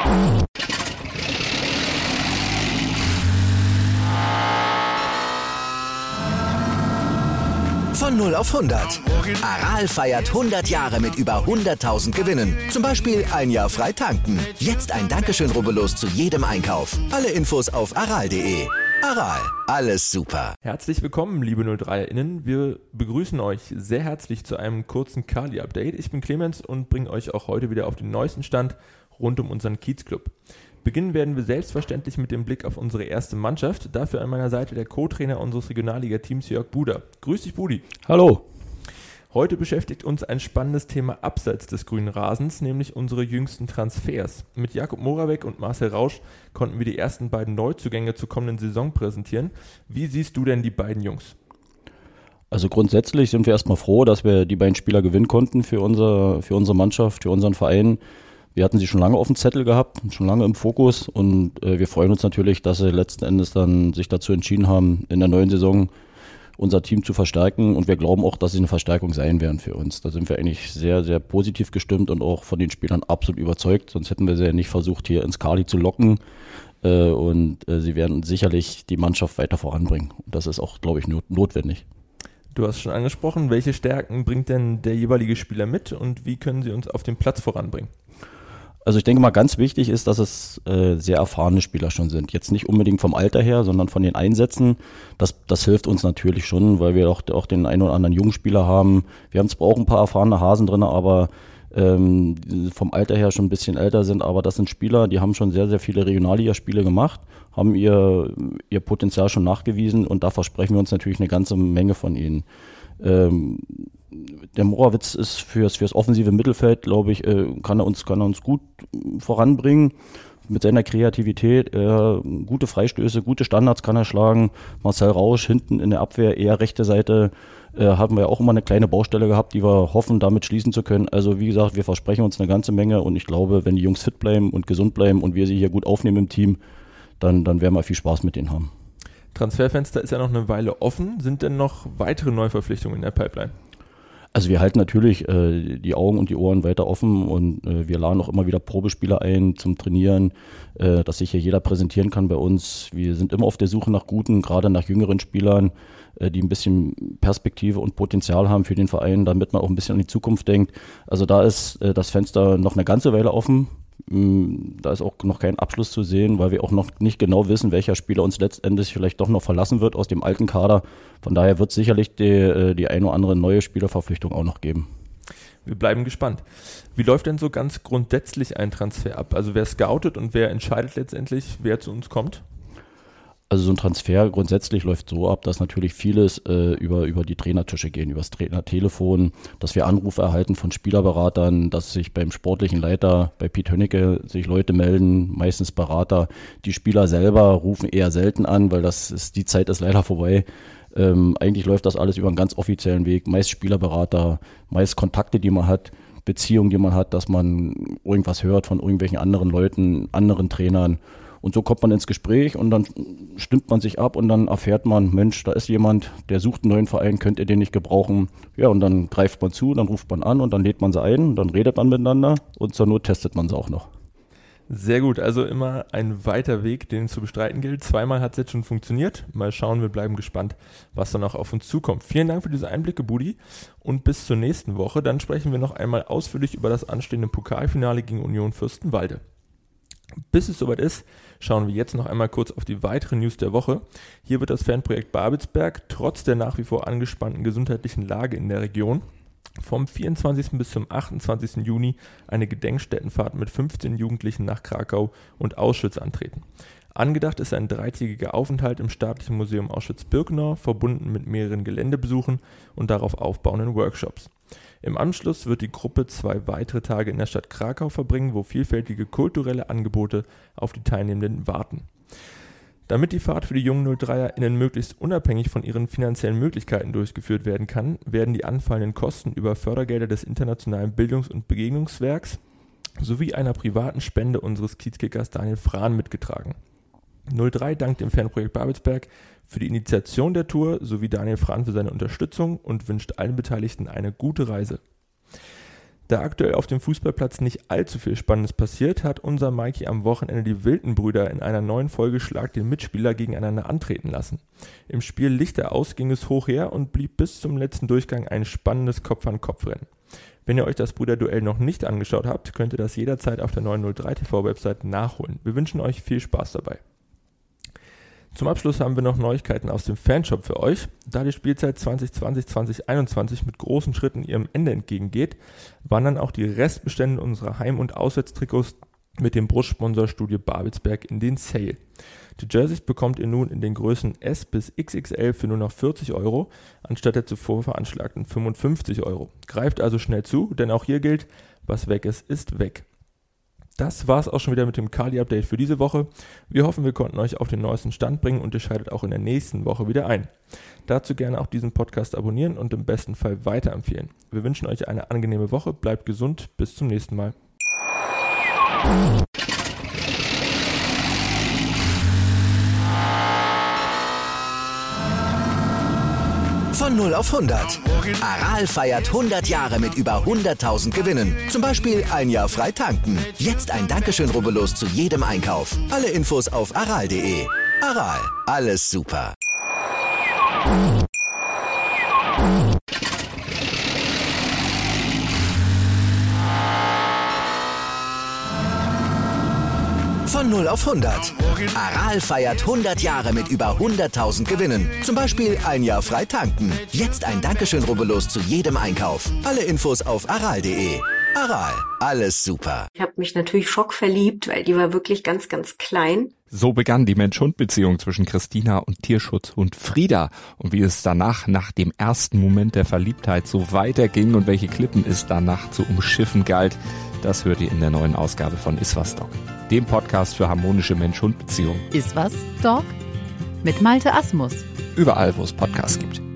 Von 0 auf 100. Aral feiert 100 Jahre mit über 100.000 Gewinnen. Zum Beispiel ein Jahr frei tanken. Jetzt ein Dankeschön, rubbellos zu jedem Einkauf. Alle Infos auf aral.de. Aral, alles super. Herzlich willkommen, liebe 03erInnen. Wir begrüßen euch sehr herzlich zu einem kurzen Kali-Update. Ich bin Clemens und bringe euch auch heute wieder auf den neuesten Stand rund um unseren Kiezclub. Beginnen werden wir selbstverständlich mit dem Blick auf unsere erste Mannschaft. Dafür an meiner Seite der Co-Trainer unseres Regionalliga-Teams, Jörg Buder. Grüß dich, Budi. Hallo. Heute beschäftigt uns ein spannendes Thema abseits des grünen Rasens, nämlich unsere jüngsten Transfers. Mit Jakub Moravec und Marcel Rausch konnten wir die ersten beiden Neuzugänge zur kommenden Saison präsentieren. Wie siehst du denn die beiden Jungs? Also grundsätzlich sind wir erstmal froh, dass wir die beiden Spieler gewinnen konnten für unsere Mannschaft, für unseren Verein. Wir hatten sie schon lange auf dem Zettel gehabt, schon lange im Fokus und wir freuen uns natürlich, dass sie letzten Endes dann sich dazu entschieden haben, in der neuen Saison unser Team zu verstärken und wir glauben auch, dass sie eine Verstärkung sein werden für uns. Da sind wir eigentlich sehr, sehr positiv gestimmt und auch von den Spielern absolut überzeugt, sonst hätten wir sie ja nicht versucht, hier ins Kali zu locken und sie werden sicherlich die Mannschaft weiter voranbringen und das ist auch, glaube ich, notwendig. Du hast schon angesprochen, welche Stärken bringt denn der jeweilige Spieler mit und wie können sie uns auf dem Platz voranbringen? Also ich denke mal, ganz wichtig ist, dass es sehr erfahrene Spieler schon sind. Jetzt nicht unbedingt vom Alter her, sondern von den Einsätzen. Das hilft uns natürlich schon, weil wir auch den einen oder anderen jungen Spieler haben. Wir haben zwar auch ein paar erfahrene Hasen drin, aber vom Alter her schon ein bisschen älter sind. Aber das sind Spieler, die haben schon sehr, sehr viele Regionalligaspiele gemacht, haben ihr Potenzial schon nachgewiesen und da versprechen wir uns natürlich eine ganze Menge von ihnen. Der Morawitz ist fürs offensive Mittelfeld, glaube ich, kann er uns gut voranbringen. Mit seiner Kreativität, gute Freistöße, gute Standards kann er schlagen. Marcel Rausch hinten in der Abwehr, eher rechte Seite, haben wir auch immer eine kleine Baustelle gehabt, die wir hoffen, damit schließen zu können. Also wie gesagt, wir versprechen uns eine ganze Menge und ich glaube, wenn die Jungs fit bleiben und gesund bleiben und wir sie hier gut aufnehmen im Team, dann werden wir viel Spaß mit denen haben. Transferfenster ist ja noch eine Weile offen. Sind denn noch weitere Neuverpflichtungen in der Pipeline? Also wir halten natürlich die Augen und die Ohren weiter offen und wir laden auch immer wieder Probespieler ein zum Trainieren, dass sich hier jeder präsentieren kann bei uns. Wir sind immer auf der Suche nach guten, gerade nach jüngeren Spielern, die ein bisschen Perspektive und Potenzial haben für den Verein, damit man auch ein bisschen an die Zukunft denkt. Also da ist das Fenster noch eine ganze Weile offen. Da ist auch noch kein Abschluss zu sehen, weil wir auch noch nicht genau wissen, welcher Spieler uns letztendlich vielleicht doch noch verlassen wird aus dem alten Kader. Von daher wird es sicherlich die ein oder andere neue Spielerverpflichtung auch noch geben. Wir bleiben gespannt. Wie läuft denn so ganz grundsätzlich ein Transfer ab? Also wer scoutet und wer entscheidet letztendlich, wer zu uns kommt? Also so ein Transfer grundsätzlich läuft so ab, dass natürlich vieles über die Trainertische gehen, über das Trainertelefon, dass wir Anrufe erhalten von Spielerberatern, dass sich beim sportlichen Leiter, bei Piet Hönnecke, sich Leute melden, meistens Berater. Die Spieler selber rufen eher selten an, weil die Zeit ist leider vorbei. Eigentlich läuft das alles über einen ganz offiziellen Weg, meist Spielerberater, meist Kontakte, die man hat, Beziehungen, die man hat, dass man irgendwas hört von irgendwelchen anderen Leuten, anderen Trainern. Und so kommt man ins Gespräch und dann stimmt man sich ab und dann erfährt man, Mensch, da ist jemand, der sucht einen neuen Verein, könnt ihr den nicht gebrauchen? Ja, und dann greift man zu, dann ruft man an und dann lädt man sie ein, dann redet man miteinander und zur Not testet man sie auch noch. Sehr gut, also immer ein weiter Weg, den es zu bestreiten gilt. Zweimal hat es jetzt schon funktioniert. Mal schauen, wir bleiben gespannt, was dann auch auf uns zukommt. Vielen Dank für diese Einblicke, Budi, und bis zur nächsten Woche. Dann sprechen wir noch einmal ausführlich über das anstehende Pokalfinale gegen Union Fürstenwalde. Bis es soweit ist, schauen wir jetzt noch einmal kurz auf die weiteren News der Woche. Hier wird das Fanprojekt Babelsberg trotz der nach wie vor angespannten gesundheitlichen Lage in der Region vom 24. bis zum 28. Juni eine Gedenkstättenfahrt mit 15 Jugendlichen nach Krakau und Auschwitz antreten. Angedacht ist ein 3-tägiger Aufenthalt im Staatlichen Museum Auschwitz-Birkenau, verbunden mit mehreren Geländebesuchen und darauf aufbauenden Workshops. Im Anschluss wird die Gruppe 2 weitere Tage in der Stadt Krakau verbringen, wo vielfältige kulturelle Angebote auf die Teilnehmenden warten. Damit die Fahrt für die jungen 03erInnen möglichst unabhängig von ihren finanziellen Möglichkeiten durchgeführt werden kann, werden die anfallenden Kosten über Fördergelder des Internationalen Bildungs- und Begegnungswerks sowie einer privaten Spende unseres Kiezkickers Daniel Frahn mitgetragen. 03 dankt dem Fanprojekt Babelsberg für die Initiation der Tour sowie Daniel Frahn für seine Unterstützung und wünscht allen Beteiligten eine gute Reise. Da aktuell auf dem Fußballplatz nicht allzu viel Spannendes passiert, hat unser Mikey am Wochenende die Wilden-Brüder in einer neuen Folge Schlag den Mitspieler gegeneinander antreten lassen. Im Spiel Lichter aus ging es hoch her und blieb bis zum letzten Durchgang ein spannendes Kopf-an-Kopf-Rennen. Wenn ihr euch das Brüderduell noch nicht angeschaut habt, könnt ihr das jederzeit auf der 903 TV-Website nachholen. Wir wünschen euch viel Spaß dabei. Zum Abschluss haben wir noch Neuigkeiten aus dem Fanshop für euch. Da die Spielzeit 2020-2021 mit großen Schritten ihrem Ende entgegengeht, wandern auch die Restbestände unserer Heim- und Auswärtstrikots mit dem Brustsponsor Studio Babelsberg in den Sale. Die Jerseys bekommt ihr nun in den Größen S bis XXL für nur noch 40 €, anstatt der zuvor veranschlagten 55 €. Greift also schnell zu, denn auch hier gilt, was weg ist weg. Das war's auch schon wieder mit dem Kali-Update für diese Woche. Wir hoffen, wir konnten euch auf den neuesten Stand bringen und ihr schaltet auch in der nächsten Woche wieder ein. Dazu gerne auch diesen Podcast abonnieren und im besten Fall weiterempfehlen. Wir wünschen euch eine angenehme Woche, bleibt gesund, bis zum nächsten Mal. Von 0 auf 100. Aral feiert 100 Jahre mit über 100.000 Gewinnen. Zum Beispiel ein Jahr frei tanken. Jetzt ein Dankeschön, rubbellos zu jedem Einkauf. Alle Infos auf aral.de. Aral, alles super. Von 0 auf 100. Aral feiert 100 Jahre mit über 100.000 Gewinnen. Zum Beispiel ein Jahr frei tanken. Jetzt ein Dankeschön, rubbellos zu jedem Einkauf. Alle Infos auf aral.de. Aral, alles super. Ich habe mich natürlich schockverliebt, weil die war wirklich ganz, ganz klein. So begann die Mensch-Hund-Beziehung zwischen Christina und Tierschutzhund Frieda. Und wie es danach, nach dem ersten Moment der Verliebtheit, so weiterging und welche Klippen es danach zu umschiffen galt, das hört ihr in der neuen Ausgabe von Iswas Dog, dem Podcast für harmonische Mensch-Hund-Beziehungen. Iswas Dog mit Malte Asmus. Überall, wo es Podcasts gibt.